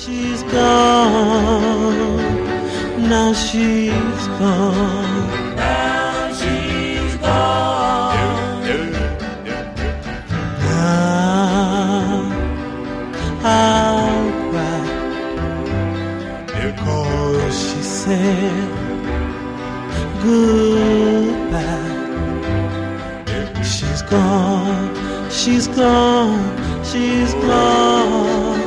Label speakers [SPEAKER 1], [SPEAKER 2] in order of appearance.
[SPEAKER 1] She's gone. Now she's gone.
[SPEAKER 2] Now she's gone.
[SPEAKER 1] Now I'll cry because she said goodbye. She's gone. She's gone. She's gone.